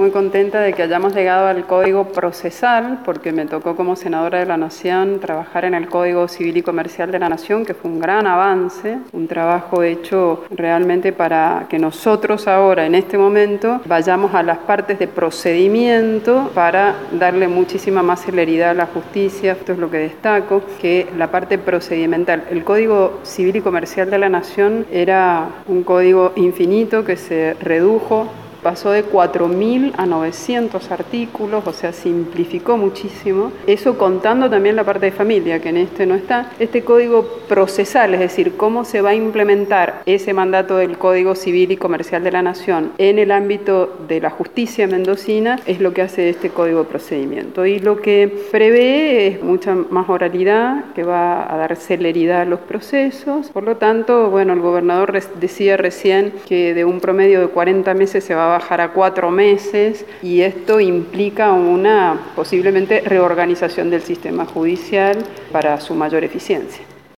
muy contenta de que hayamos llegado al Código Procesal, porque me tocó como senadora de la Nación trabajar en el Código Civil y Comercial de la Nación, que fue un gran avance, un trabajo hecho realmente para que nosotros ahora, en este momento, vayamos a las partes de procedimiento para darle muchísima más celeridad a la justicia. Esto es lo que destaco, que la parte procedimental. El Código Civil y Comercial de la Nación era un código infinito que se redujo, pasó de 4.000 a 900 artículos, o sea, simplificó muchísimo. Eso contando también la parte de familia, que en este no está. Este código procesal, es decir, cómo se va a implementar ese mandato del Código Civil y Comercial de la Nación en el ámbito de la justicia mendocina, es lo que hace este código de procedimiento. Y lo que prevé es mucha más oralidad, que va a dar celeridad a los procesos. Por lo tanto, bueno, el gobernador decía recién que de un promedio de 40 meses se va a bajar a 4 meses, y esto implica una posiblemente reorganización del sistema judicial para su mayor eficiencia.